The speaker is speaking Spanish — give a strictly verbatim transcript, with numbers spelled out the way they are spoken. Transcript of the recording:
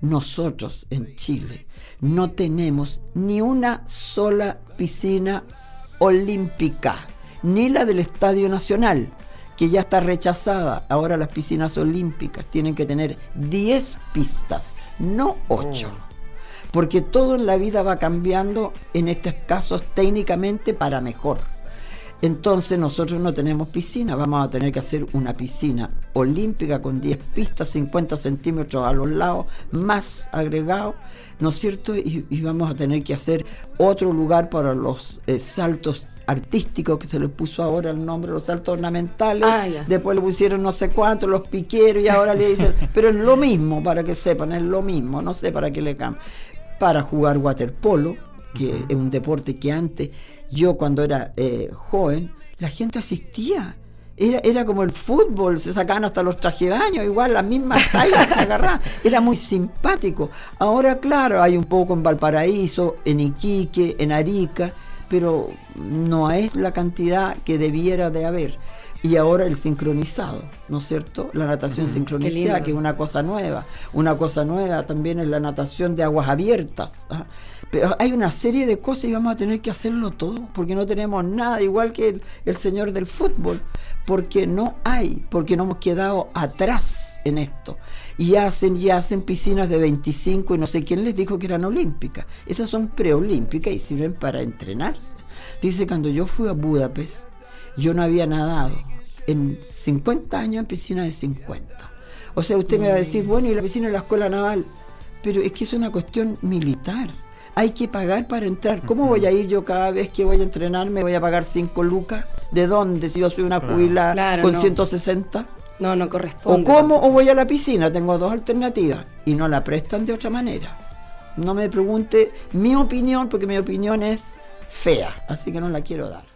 Nosotros en Chile no tenemos ni una sola piscina olímpica, ni la del Estadio Nacional, que ya está rechazada. Ahora las piscinas olímpicas tienen que tener diez pistas, no ocho. Oh. Porque todo en la vida va cambiando, en estos casos técnicamente para mejor. Entonces nosotros no tenemos piscina, vamos a tener que hacer una piscina olímpica con diez pistas, cincuenta centímetros a los lados, más agregado, ¿no es cierto? Y, y vamos a tener que hacer otro lugar para los eh, saltos artísticos, que se les puso ahora el nombre, los saltos ornamentales, ah, después le pusieron no sé cuánto, los piqueros, y ahora le dicen, pero es lo mismo, para que sepan, es lo mismo, no sé para qué le cambian. Para jugar waterpolo, que uh-huh. es un deporte que antes, yo cuando era eh, joven, la gente asistía. Era, era como el fútbol, se sacaban hasta los trajes de baño, igual las mismas tallas se agarraban. Era muy simpático. Ahora, claro, hay un poco en Valparaíso, en Iquique, en Arica, pero no es la cantidad que debiera de haber. Y ahora el sincronizado, ¿no es cierto? La natación mm, sincronizada, que es una cosa nueva. Una cosa nueva también es la natación de aguas abiertas. ¿Ah? Pero hay una serie de cosas y vamos a tener que hacerlo todo, porque no tenemos nada, igual que el, el señor del fútbol, porque no hay, porque nos hemos quedado atrás en esto. Y hacen, y hacen piscinas de veinticinco y no sé quién les dijo que eran olímpicas. Esas son preolímpicas y sirven para entrenarse. Dice, cuando yo fui a Budapest, yo no había nadado en cincuenta años en piscina de cincuenta. O sea, usted me va a decir, bueno, y la piscina de la escuela naval, pero es que es una cuestión militar. Hay que pagar para entrar. ¿Cómo voy a ir yo cada vez que voy a entrenarme? ¿Voy a pagar cinco lucas? ¿De dónde? Si yo soy una jubilada claro, con no. ciento sesenta. No, no corresponde. ¿O cómo? ¿O voy a la piscina? Tengo dos alternativas. Y no la prestan de otra manera. No me pregunte mi opinión, porque mi opinión es fea. Así que no la quiero dar.